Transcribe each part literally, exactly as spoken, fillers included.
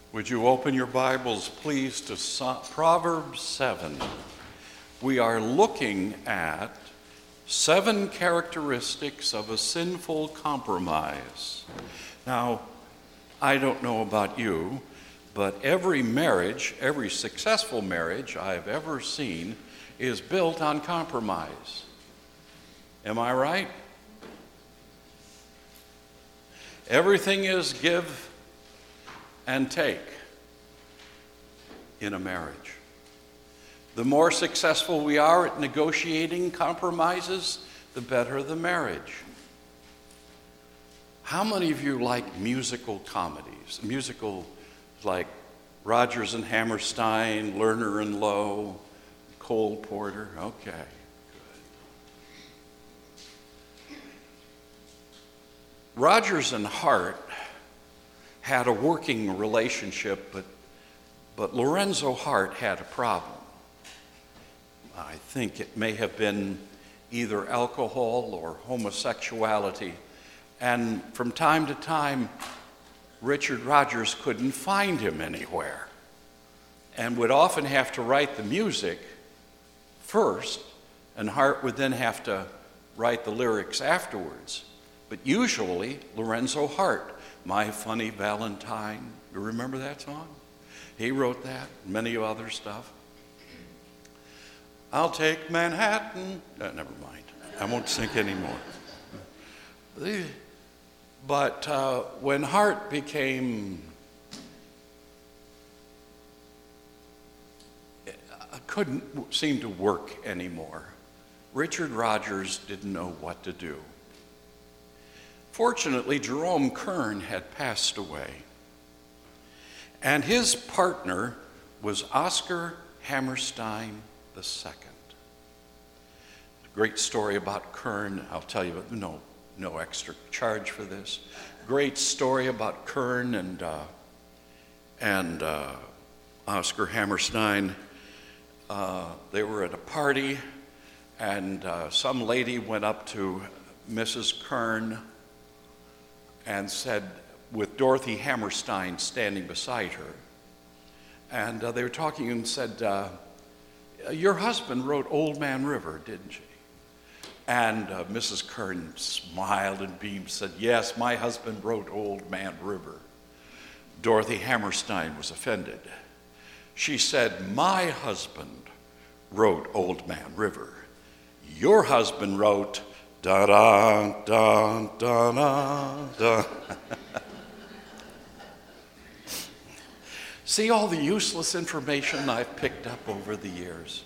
Would you open your Bibles, please, to So- Proverbs seven? We are looking at seven characteristics of a sinful compromise. Now, I don't know about you, but every marriage, every successful marriage I've ever seen is built on compromise. Am I right? Everything is give and take in a marriage. The more successful we are at negotiating compromises, the better the marriage. How many of you like musical comedies? Musicals like Rodgers and Hammerstein, Lerner and Lowe, Cole Porter? Okay, good. Rodgers and Hart had a working relationship, but, but Lorenzo Hart had a problem. I think it may have been either alcohol or homosexuality. And from time to time, Richard Rodgers couldn't find him anywhere and would often have to write the music first, and Hart would then have to write the lyrics afterwards. But usually, Lorenzo Hart, My Funny Valentine, you remember that song? He wrote that, many other stuff. I'll take Manhattan. No, never mind. I won't sing anymore. But uh, when Hart became, uh, couldn't seem to work anymore, Richard Rodgers didn't know what to do. Fortunately, Jerome Kern had passed away, and his partner was Oscar Hammerstein the second. Great story about Kern. I'll tell you, no, no extra charge for this. Great story about Kern and uh, and uh, Oscar Hammerstein. Uh, they were at a party, and uh, some lady went up to Missus Kern and said, with Dorothy Hammerstein standing beside her, and uh, they were talking and said, uh, your husband wrote Old Man River, didn't she? And uh, Missus Kern smiled and beamed, said, yes, my husband wrote Old Man River. Dorothy Hammerstein was offended. She said, my husband wrote Old Man River. Your husband wrote da-da, da-da, da. See all the useless information I've picked up over the years.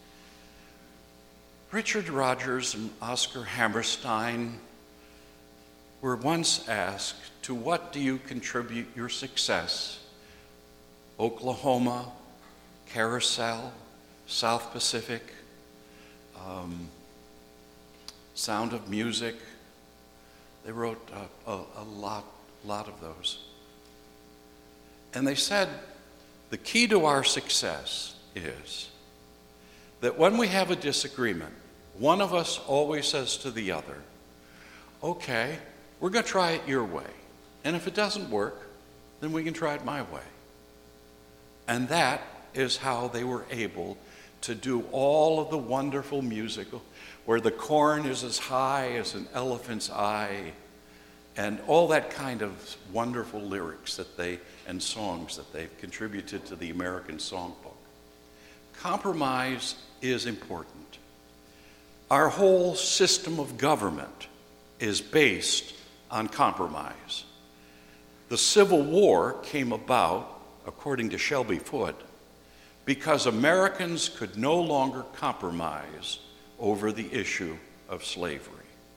Richard Rodgers and Oscar Hammerstein were once asked, to what do you contribute your success? Oklahoma, Carousel, South Pacific, um, Sound of Music. They wrote a, a, a lot, lot of those. And they said, the key to our success is that when we have a disagreement, one of us always says to the other, okay, we're going to try it your way. And if it doesn't work, then we can try it my way. And that is how they were able to do all of the wonderful musical, where the corn is as high as an elephant's eye, and all that kind of wonderful lyrics that they and songs that they've contributed to the American Songbook. Compromise is important. Our whole system of government is based on compromise. The Civil War came about, according to Shelby Foote, because Americans could no longer compromise over the issue of slavery.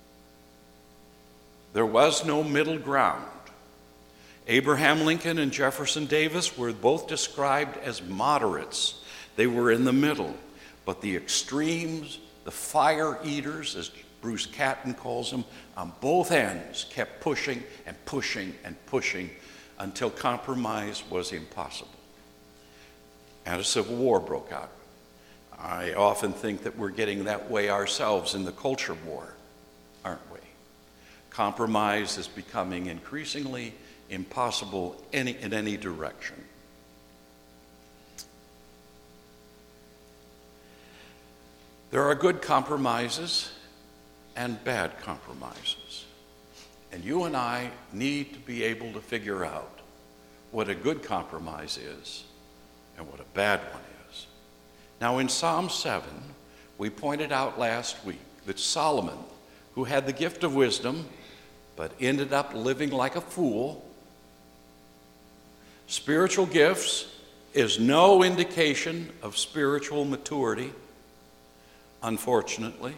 There was no middle ground. Abraham Lincoln and Jefferson Davis were both described as moderates. They were in the middle, but the extremes, the fire eaters, as Bruce Catton calls them, on both ends kept pushing and pushing and pushing until compromise was impossible. And a civil war broke out. I often think that we're getting that way ourselves in the culture war, aren't we? Compromise is becoming increasingly impossible any, in any direction. There are good compromises and bad compromises. And you and I need to be able to figure out what a good compromise is and what a bad one is. Now in Psalm seven, we pointed out last week that Solomon, who had the gift of wisdom, but ended up living like a fool. Spiritual gifts is no indication of spiritual maturity, unfortunately.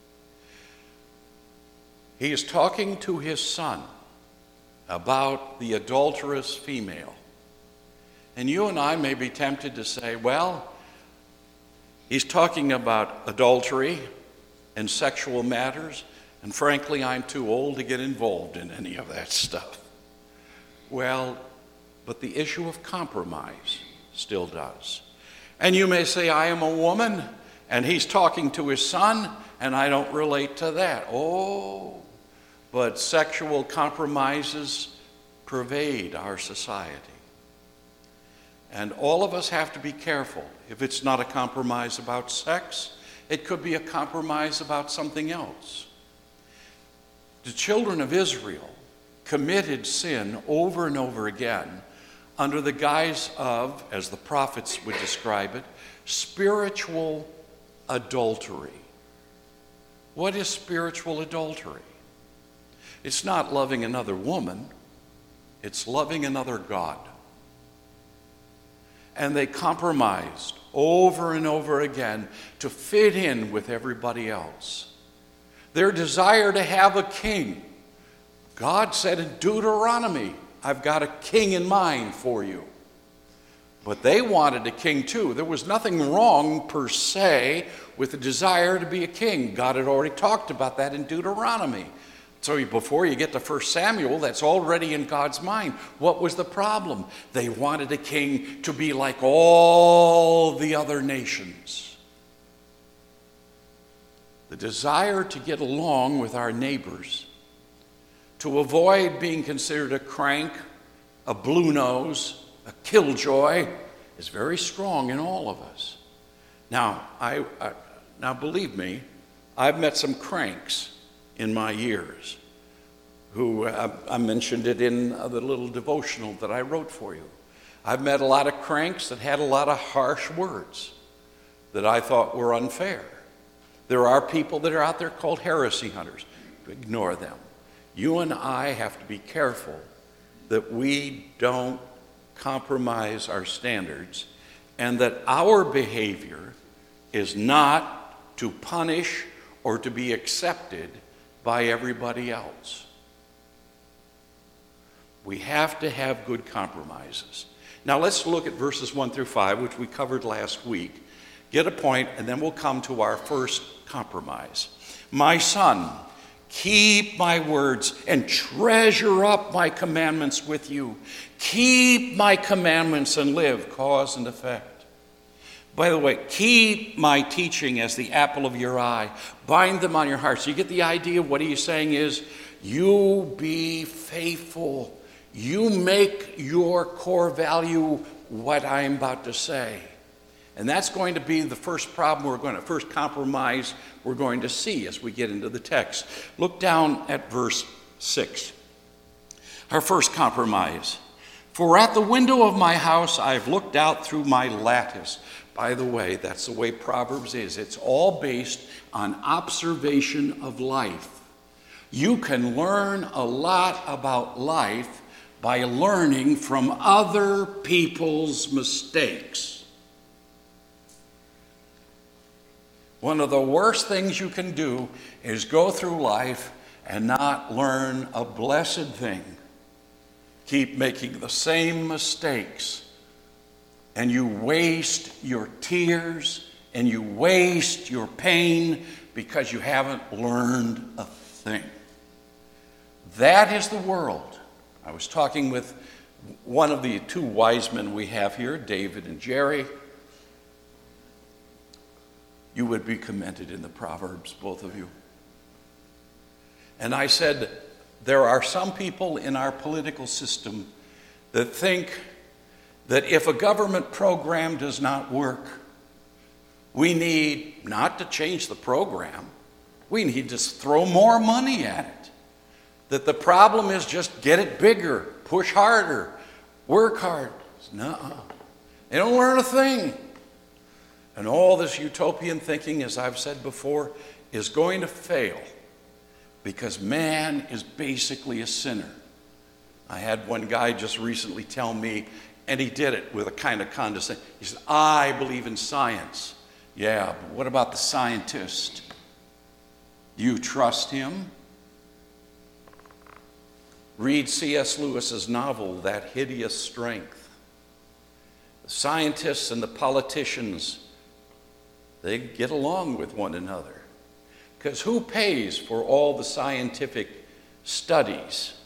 He is talking to his son about the adulterous female. And you and I may be tempted to say, well, he's talking about adultery and sexual matters, and frankly, I'm too old to get involved in any of that stuff. Well, but the issue of compromise still does. And you may say, I am a woman, and he's talking to his son, and I don't relate to that. Oh, but sexual compromises pervade our society. And all of us have to be careful. If it's not a compromise about sex, it could be a compromise about something else. The children of Israel committed sin over and over again under the guise of, as the prophets would describe it, spiritual adultery. What is spiritual adultery? It's not loving another woman, it's loving another God. And they compromised over and over again to fit in with everybody else. Their desire to have a king. God said in Deuteronomy, I've got a king in mind for you. But they wanted a king too. There was nothing wrong per se with the desire to be a king. God had already talked about that in Deuteronomy. So before you get to First Samuel, that's already in God's mind. What was the problem? They wanted a king to be like all the other nations. The desire to get along with our neighbors, to avoid being considered a crank, a blue nose, a killjoy, is very strong in all of us. Now, I, I now believe me, I've met some cranks in my years, who uh, I mentioned it in uh, the little devotional that I wrote for you. I've met a lot of cranks that had a lot of harsh words that I thought were unfair. There are people that are out there called heresy hunters. Ignore them. You and I have to be careful that we don't compromise our standards and that our behavior is not to punish or to be accepted by everybody else. We have to have good compromises. Now let's look at verses one through five, which we covered last week. Get a point, and then we'll come to our first compromise. My son, keep my words and treasure up my commandments with you. Keep my commandments and live, cause and effect. By the way, keep my teaching as the apple of your eye. Bind them on your heart. So you get the idea of what he's saying is, you be faithful. You make your core value what I'm about to say. And that's going to be the first problem we're going to, first compromise we're going to see as we get into the text. Look down at verse six. Our first compromise. For at the window of my house I've looked out through my lattice. By the way, that's the way Proverbs is. It's all based on observation of life. You can learn a lot about life by learning from other people's mistakes. One of the worst things you can do is go through life and not learn a blessed thing. Keep making the same mistakes, and you waste your tears and you waste your pain because you haven't learned a thing. That is the world. I was talking with one of the two wise men we have here, David and Jerry. You would be commended in the Proverbs, both of you. And I said, there are some people in our political system that think that if a government program does not work, We need not to change the program. We need to throw more money at it. That the problem is just get it bigger, push harder, work hard. Nuh-uh. They don't learn a thing. And all this utopian thinking, as I've said before, is going to fail because man is basically a sinner. I had one guy just recently tell me, and he did it with a kind of condescension. He said, I believe in science. Yeah, but what about the scientist? Do you trust him? Read C S Lewis's novel, That Hideous Strength. The scientists and the politicians, they get along with one another. Because who pays for all the scientific studies?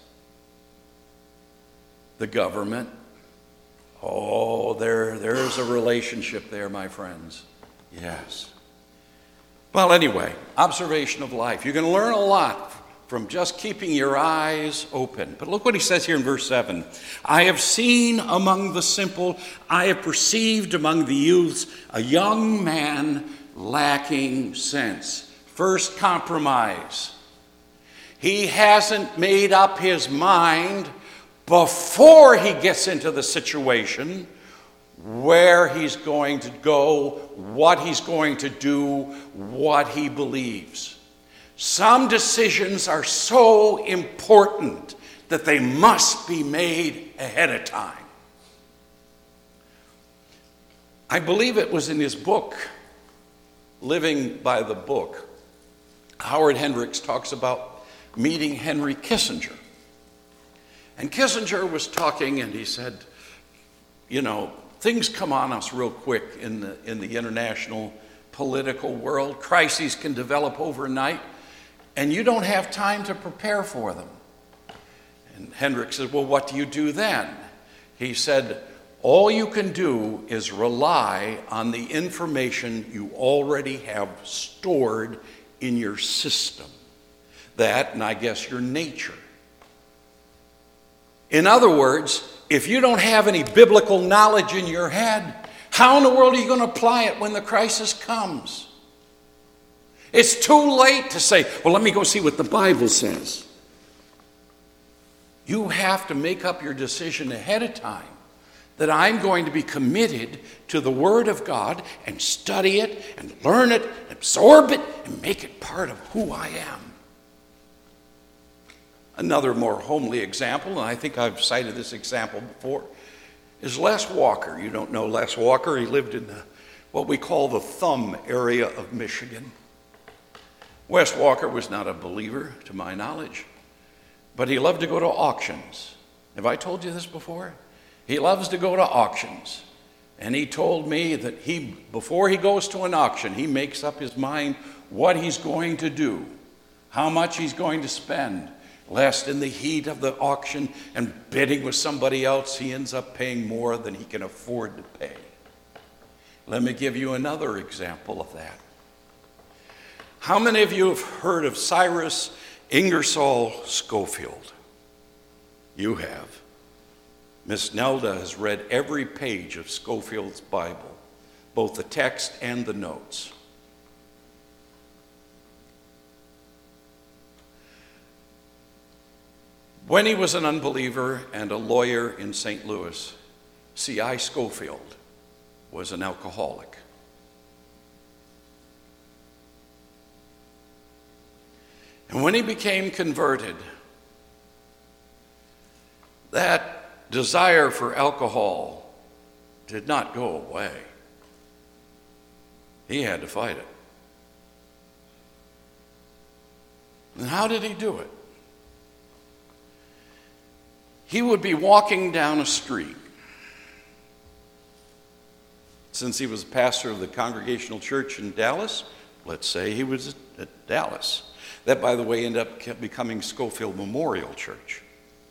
The government. Oh, there, there's a relationship there, my friends. Yes. Well, anyway, observation of life. You're going to learn a lot from just keeping your eyes open. But look what he says here in verse seven. I have seen among the simple, I have perceived among the youths, a young man lacking sense. First compromise. He hasn't made up his mind before he gets into the situation where he's going to go, what he's going to do, what he believes. Some decisions are so important that they must be made ahead of time. I believe it was in his book, Living by the Book, Howard Hendricks talks about meeting Henry Kissinger. And Kissinger was talking and he said, you know, things come on us real quick in the, in the international political world. Crises can develop overnight, and you don't have time to prepare for them. And Hendricks said, well, what do you do then? He said, all you can do is rely on the information you already have stored in your system. That, and I guess your nature. In other words, if you don't have any biblical knowledge in your head, how in the world are you going to apply it when the crisis comes? It's too late to say, well, let me go see what the Bible says. You have to make up your decision ahead of time that I'm going to be committed to the Word of God and study it and learn it, absorb it, and make it part of who I am. Another more homely example, and I think I've cited this example before, is Les Walker. You don't know Les Walker. He lived in the, what we call the Thumb area of Michigan. Wes Walker was not a believer, to my knowledge, but he loved to go to auctions. Have I told you this before? He loves to go to auctions. And he told me that he, before he goes to an auction, he makes up his mind what he's going to do, how much he's going to spend, lest in the heat of the auction and bidding with somebody else, he ends up paying more than he can afford to pay. Let me give you another example of that. How many of you have heard of Cyrus Ingersoll Schofield? You have. Miss Nelda has read every page of Schofield's Bible, both the text and the notes. When he was an unbeliever and a lawyer in Saint Louis, C I Scofield was an alcoholic. And when he became converted, that desire for alcohol did not go away. He had to fight it. And how did he do it? He would be walking down a street. Since he was pastor of the Congregational Church in Dallas, let's say he was at Dallas. That, by the way, ended up becoming Scofield Memorial Church.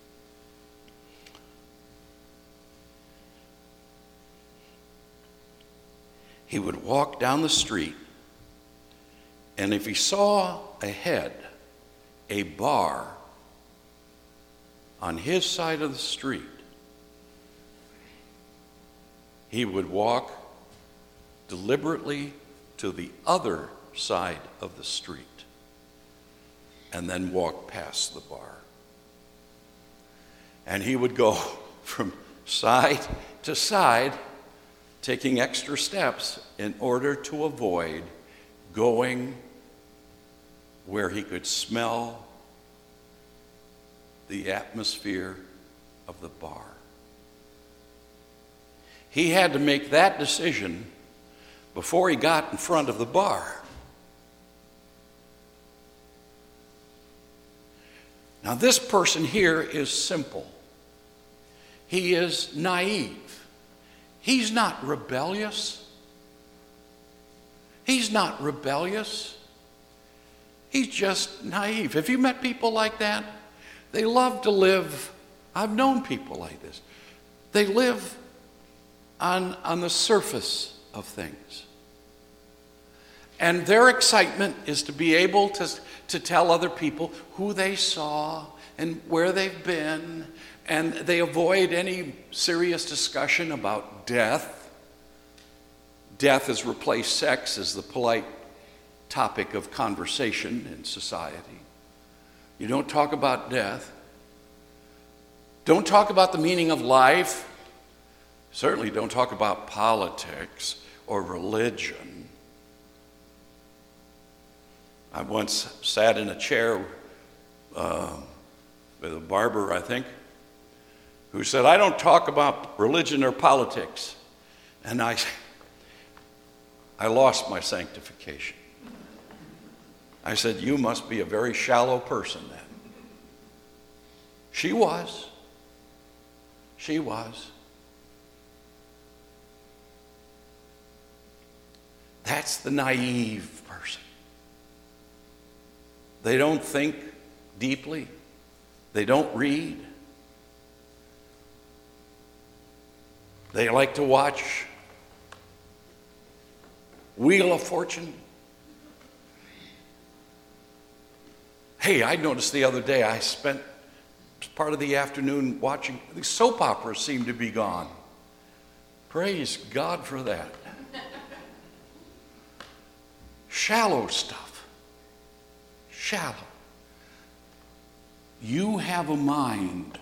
He would walk down the street, and if he saw ahead a bar on his side of the street, he would walk deliberately to the other side of the street and then walk past the bar. And he would go from side to side, taking extra steps in order to avoid going where he could smell the atmosphere of the bar. He had to make that decision before he got in front of the bar. Now, this person here is simple. He is naive. He's not rebellious. He's not rebellious. He's just naive. Have you met people like that? They love to live. I've known people like this. They live on, on the surface of things. And their excitement is to be able to, to tell other people who they saw and where they've been. And they avoid any serious discussion about death. Death has replaced sex as the polite topic of conversation in society. You don't talk about death. Don't talk about the meaning of life. Certainly don't talk about politics or religion. I once sat in a chair uh, with a barber, I think, who said, "I don't talk about religion or politics." And I, I lost my sanctification. I said, "You must be a very shallow person then." She was. She was. That's the naive person. They don't think deeply. They don't read. They like to watch Wheel of Fortune. Hey, I noticed the other day I spent part of the afternoon watching, the soap operas seem to be gone. Praise God for that. Shallow stuff. Shallow. You have a mind.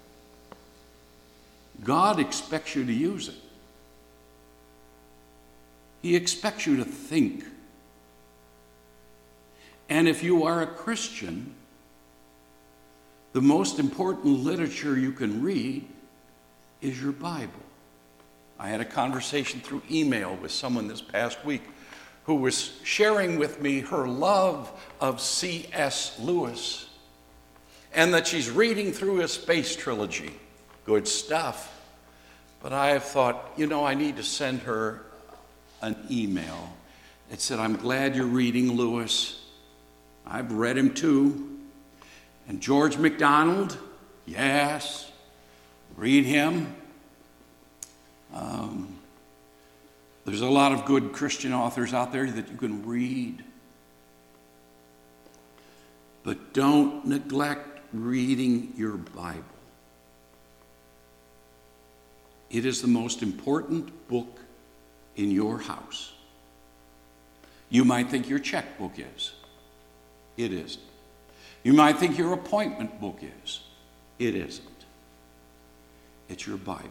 God expects you to use it. He expects you to think. And if you are a Christian, the most important literature you can read is your Bible. I had a conversation through email with someone this past week who was sharing with me her love of C S Lewis and that she's reading through his space trilogy. Good stuff. But I have thought, you know, I need to send her an email. It said, "I'm glad you're reading Lewis. I've read him too. And George MacDonald, yes, read him. Um, there's a lot of good Christian authors out there that you can read. But don't neglect reading your Bible. It is the most important book in your house. You might think your checkbook is. It isn't. You might think your appointment book is. It isn't. It's your Bible.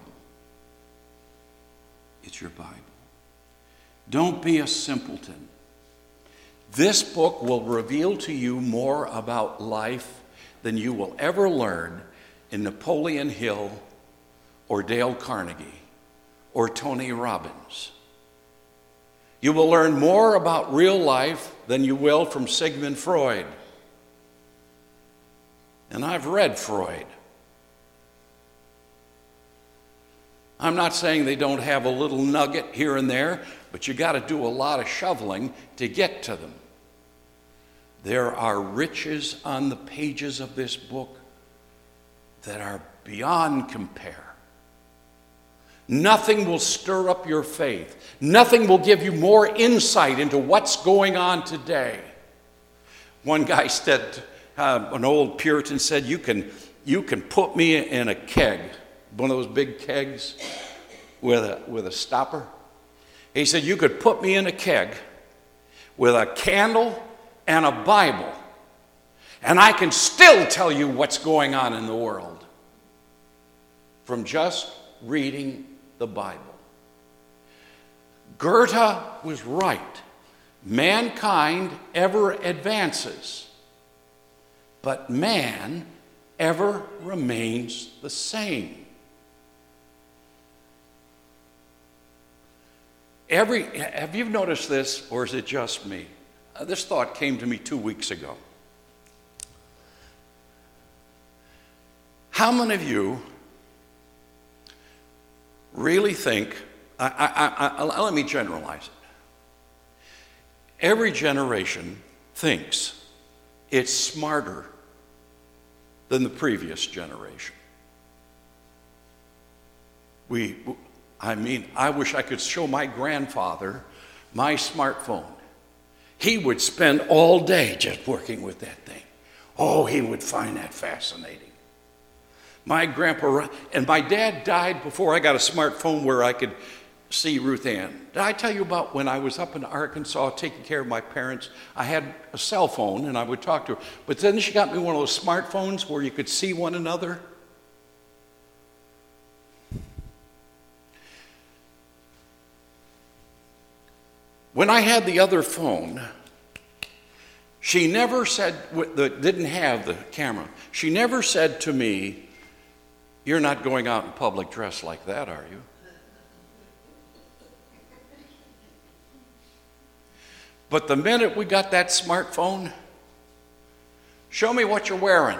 It's your Bible. Don't be a simpleton. This book will reveal to you more about life than you will ever learn in Napoleon Hill or Dale Carnegie or Tony Robbins. You will learn more about real life than you will from Sigmund Freud. And I've read Freud. I'm not saying they don't have a little nugget here and there, but you got to do a lot of shoveling to get to them. There are riches on the pages of this book that are beyond compare. Nothing will stir up your faith. Nothing will give you more insight into what's going on today. One guy said, uh, an old Puritan said, you can, you can put me in a keg, one of those big kegs with a, with a stopper. He said, you could put me in a keg with a candle and a Bible, and I can still tell you what's going on in the world from just reading the Bible. Goethe was right. Mankind ever advances, but man ever remains the same. Every, have you noticed this, or is it just me? Uh, this thought came to me two weeks ago. How many of you really think, I, I, I, I, let me generalize it. Every generation thinks it's smarter than the previous generation. We, I mean, I wish I could show my grandfather my smartphone. He would spend all day just working with that thing. Oh, he would find that fascinating. My grandpa, and my dad died before I got a smartphone where I could see Ruth Ann. Did I tell you about when I was up in Arkansas taking care of my parents? I had a cell phone and I would talk to her. But then she got me one of those smartphones where you could see one another. When I had the other phone, she never said, that didn't have the camera, she never said to me, "You're not going out in public dressed like that, are you?" But the minute we got that smartphone, "Show me what you're wearing."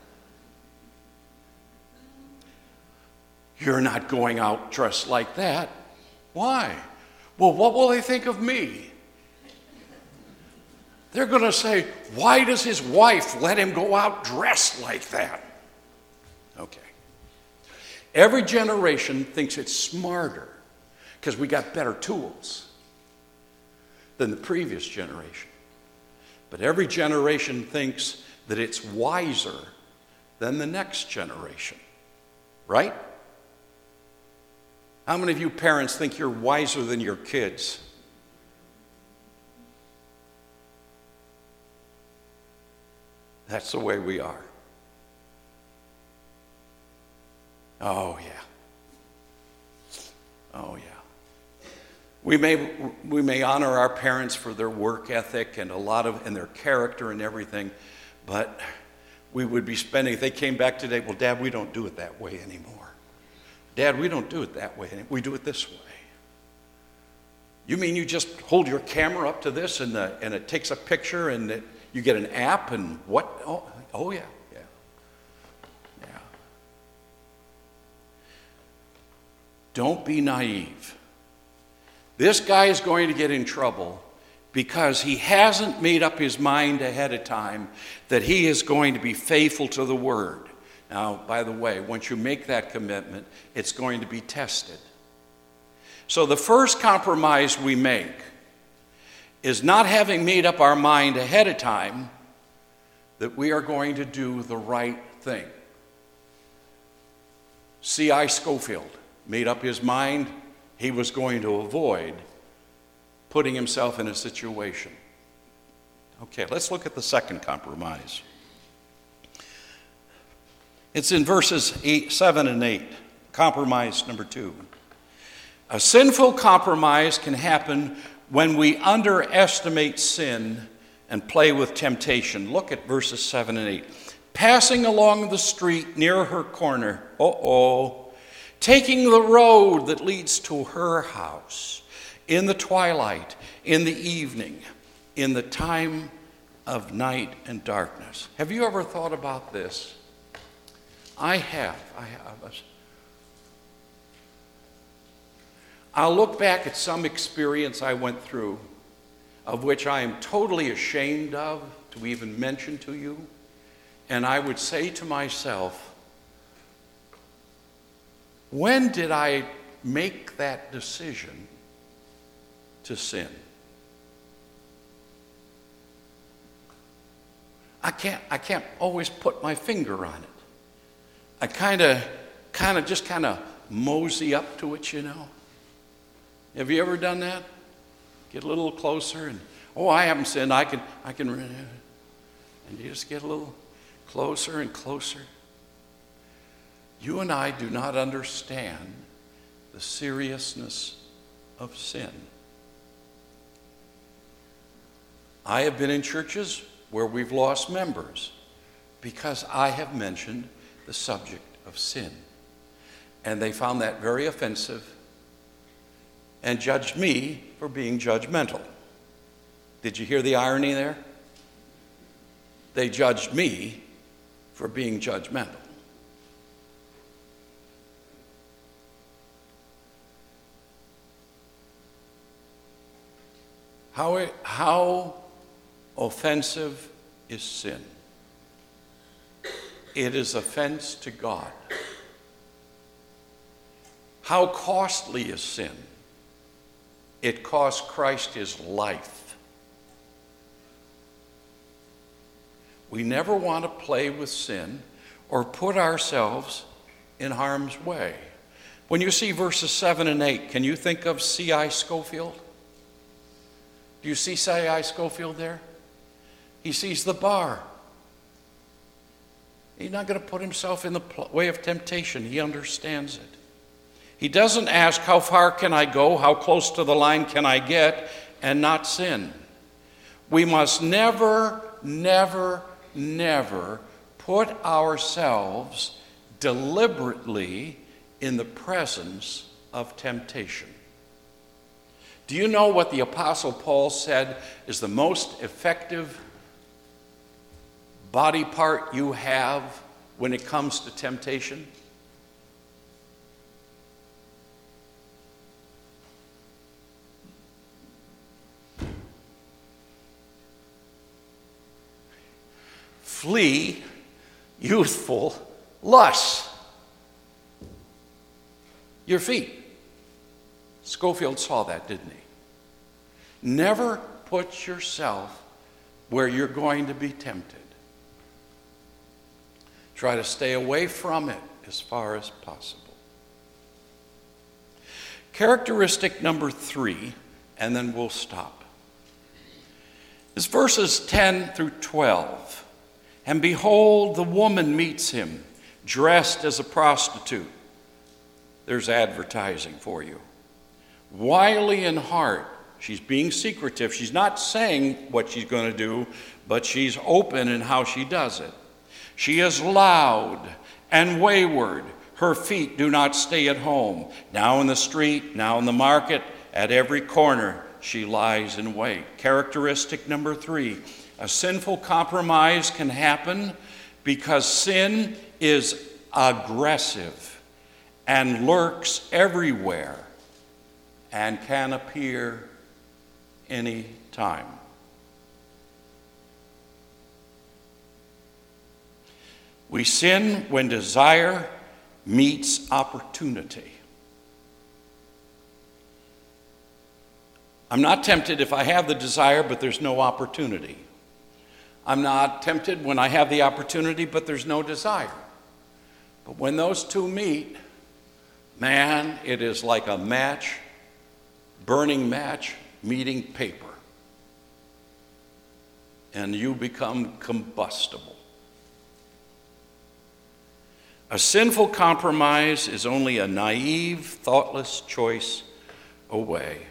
"You're not going out dressed like that." "Why?" "Well, what will they think of me?" They're going to say, "Why does his wife let him go out dressed like that?" Okay. Every generation thinks it's smarter because we got better tools than the previous generation. But every generation thinks that it's wiser than the next generation. Right? How many of you parents think you're wiser than your kids? That's the way we are. Oh, yeah. Oh, yeah. We may, we may honor our parents for their work ethic and a lot of, and their character and everything, but we would be spending, if they came back today, "Well, Dad, we don't do it that way anymore. Dad, we don't do it that way. We do it this way." "You mean you just hold your camera up to this and, the, and it takes a picture and it, you get an app and what?" Oh, oh yeah, yeah, yeah. Don't be naive. This guy is going to get in trouble because he hasn't made up his mind ahead of time that he is going to be faithful to the word. Now, by the way, once you make that commitment, it's going to be tested. So the first compromise we make is not having made up our mind ahead of time that we are going to do the right thing. C I Scofield made up his mind he was going to avoid putting himself in a situation. Okay, let's look at the second compromise. It's in verses eight, seven and eight. Compromise number two. A sinful compromise can happen when we underestimate sin and play with temptation. Look at verses seven and eight. Passing along the street near her corner, uh-oh, taking the road that leads to her house, in the twilight, in the evening, in the time of night and darkness. Have you ever thought about this? I have. I have. I'll look back at some experience I went through, of which I am totally ashamed of to even mention to you, and I would say to myself, when did I make that decision to sin? I can't, I can't always put my finger on it. I kind of, kind of, just kind of mosey up to it, you know. Have you ever done that? Get a little closer and, Oh, I haven't sinned. I can, I can. And you just get a little closer and closer. You and I do not understand the seriousness of sin. I have been in churches where we've lost members because I have mentioned the subject of sin. And they found that very offensive and judged me for being judgmental. Did you hear the irony there? They judged me for being judgmental. How, it, how offensive is sin? It is offense to God. How costly is sin? It cost Christ his life. We never want to play with sin or put ourselves in harm's way. When you see verses seven and eight, can you think of C I Scofield? Do you see C I Scofield there? He sees the bar. He's not going to put himself in the way of temptation. He understands it. He doesn't ask, how far can I go? How close to the line can I get and not sin? We must never, never, never put ourselves deliberately in the presence of temptation. Do you know what the Apostle Paul said is the most effective body part you have when it comes to temptation? Flee youthful lusts. Your feet. Scofield saw that, didn't he? Never put yourself where you're going to be tempted. Try to stay away from it as far as possible. Characteristic number three, and then we'll stop, is verses ten through twelve. And behold, the woman meets him, dressed as a prostitute. There's advertising for you. Wily in heart. She's being secretive. She's not saying what she's going to do, but she's open in how she does it. She is loud and wayward. Her feet do not stay at home. Now in the street, now in the market, at every corner, she lies in wait. Characteristic number three. A sinful compromise can happen because sin is aggressive and lurks everywhere and can appear any time. We sin when desire meets opportunity. I'm not tempted if I have the desire, but there's no opportunity. I'm not tempted when I have the opportunity, but there's no desire. But when those two meet, man, it is like a match, burning match, meeting paper. And you become combustible. A sinful compromise is only a naive, thoughtless choice away.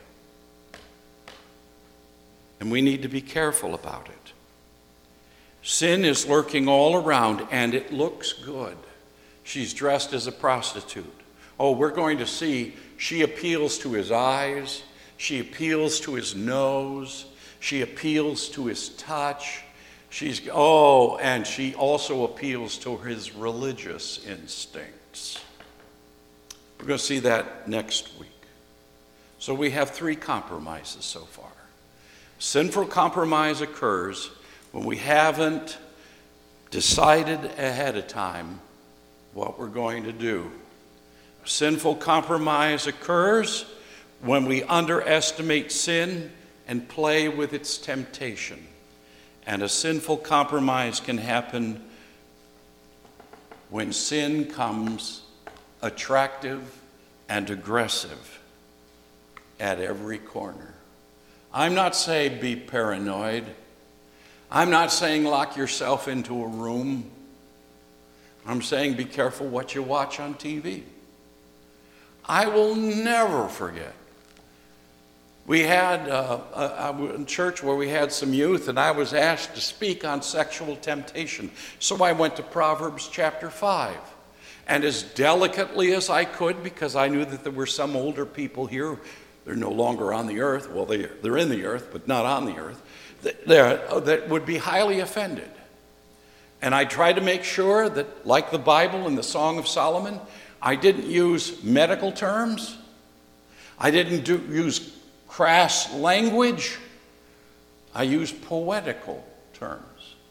And we need to be careful about it. Sin is lurking all around, and it looks good. She's dressed as a prostitute. Oh, we're going to see she appeals to his eyes. She appeals to his nose. She appeals to his touch. She's, oh, and she also appeals to his religious instincts. We're going to see that next week. So we have three compromises so far. Sinful compromise occurs when we haven't decided ahead of time what we're going to do. Sinful compromise occurs when we underestimate sin and play with its temptation. And a sinful compromise can happen when sin comes attractive and aggressive at every corner. I'm not saying be paranoid. I'm not saying lock yourself into a room. I'm saying be careful what you watch on T V. I will never forget. We had uh, a, a church where we had some youth, and I was asked to speak on sexual temptation. So I went to Proverbs chapter five. And as delicately as I could, because I knew that there were some older people here, they're no longer on the earth. Well, they, they're in the earth, but not on the earth, that, that would be highly offended. And I tried to make sure that, like the Bible and the Song of Solomon, I didn't use medical terms. I didn't do, use crass language. I used poetical terms.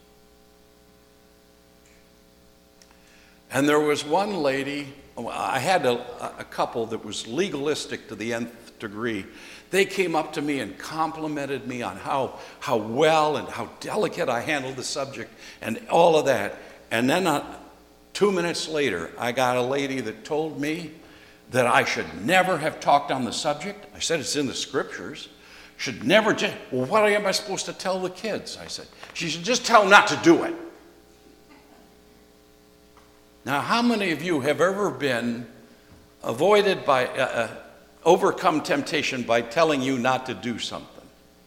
And there was one lady, I had a, a couple that was legalistic to the nth degree. They came up to me and complimented me on how, how well and how delicate I handled the subject and all of that. And then uh, two minutes later, I got a lady that told me that I should never have talked on the subject. I said, it's in the scriptures. Should never, just, well, what am I supposed to tell the kids? I said, she should just tell them not to do it. Now, how many of you have ever been avoided by, uh, uh, overcome temptation by telling you not to do something?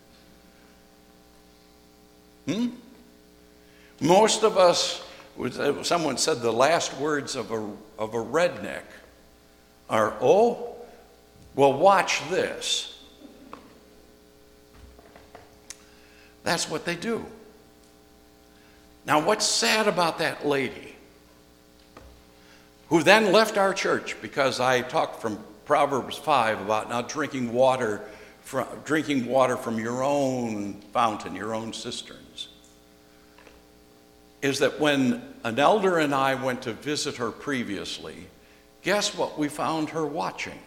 Hmm? Most of us, someone said the last words of a, of a redneck are, oh, well, watch this. That's what they do. Now, what's sad about that lady, who then left our church because I talked from Proverbs five about not drinking water from, drinking water from your own fountain, your own cisterns, is that when an elder and I went to visit her previously, guess what we found her watching?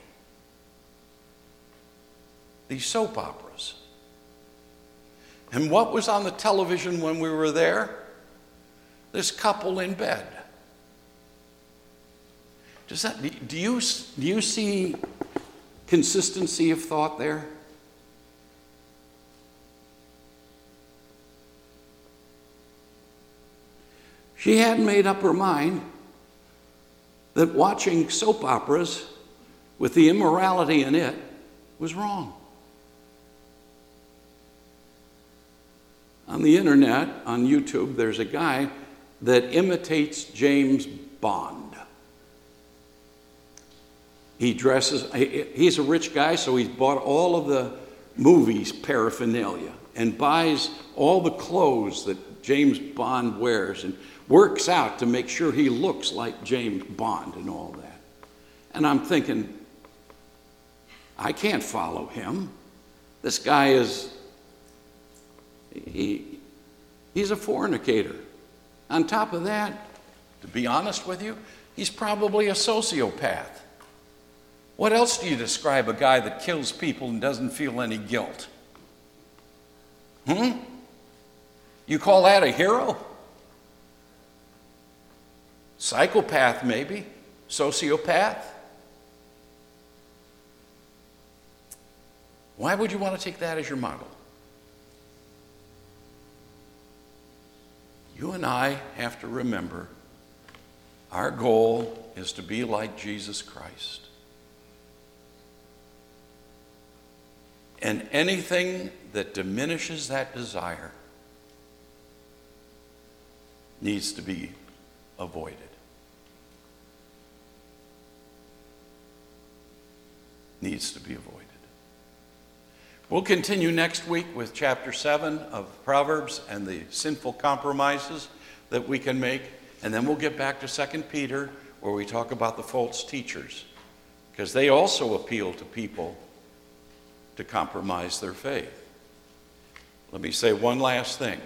These soap operas. And what was on the television when we were there? This couple in bed. Does that, do you, do you see consistency of thought there? She hadn't made up her mind that watching soap operas with the immorality in it was wrong. On the internet, on YouTube, there's a guy that imitates James Bond. He dresses, he's a rich guy, so he's bought all of the movies paraphernalia and buys all the clothes that James Bond wears and works out to make sure he looks like James Bond and all that. And I'm thinking, I can't follow him. This guy is, he, he's a fornicator. On top of that, to be honest with you, he's probably a sociopath. What else do you describe a guy that kills people and doesn't feel any guilt? Hmm? You call that a hero? Psychopath, maybe. Sociopath? Why would you want to take that as your model? You and I have to remember our goal is to be like Jesus Christ. And anything that diminishes that desire needs to be avoided. Needs to be avoided. We'll continue next week with chapter seven of Proverbs and the sinful compromises that we can make. And then we'll get back to Second Peter, where we talk about the false teachers, because they also appeal to people to compromise their faith. Let me say one last thing.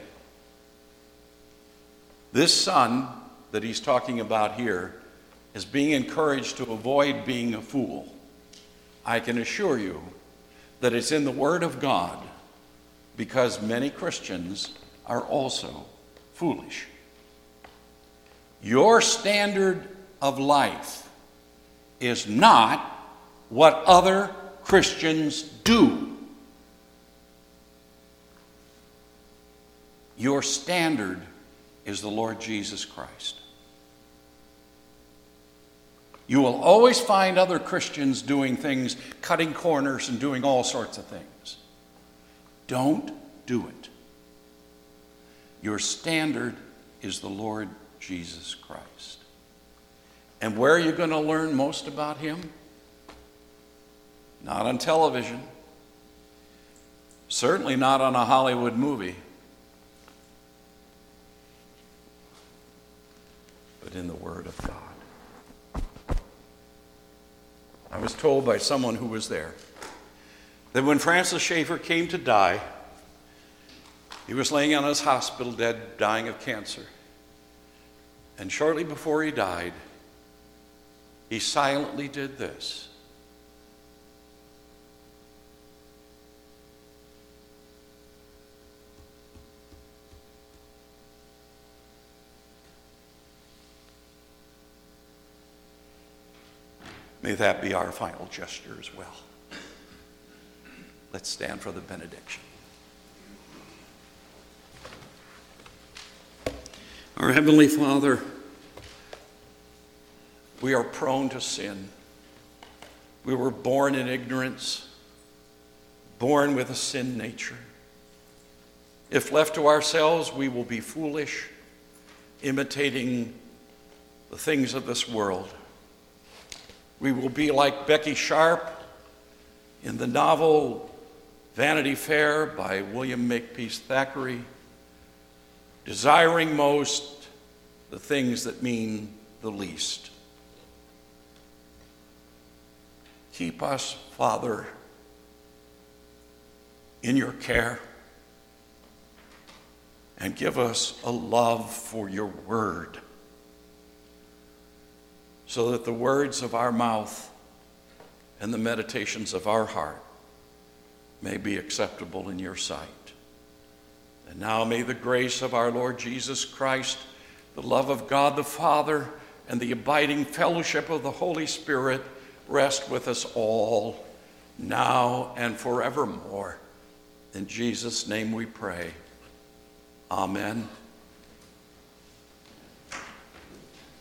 This son that he's talking about here is being encouraged to avoid being a fool. I can assure you that it's in the Word of God, because many Christians are also foolish. Your standard of life is not what other Christians do. Your standard is the Lord Jesus Christ. You will always find other Christians doing things, cutting corners and doing all sorts of things. Don't do it. Your standard is the Lord Jesus Christ. And where are you going to learn most about him? Not on television. Certainly not on a Hollywood movie. But in the Word of God. I was told by someone who was there that when Francis Schaeffer came to die, he was laying on his hospital bed, dying of cancer. And shortly before he died, he silently did this. May that be our final gesture as well. Let's stand for the benediction. Our Heavenly Father, we are prone to sin. We were born in ignorance, born with a sin nature. If left to ourselves, we will be foolish, imitating the things of this world. We will be like Becky Sharp in the novel Vanity Fair by William Makepeace Thackeray, desiring most the things that mean the least. Keep us, Father, in your care, and give us a love for your word, so that the words of our mouth and the meditations of our heart may be acceptable in your sight. And now may the grace of our Lord Jesus Christ, the love of God the Father, and the abiding fellowship of the Holy Spirit rest with us all, now and forevermore. In Jesus' name we pray. Amen.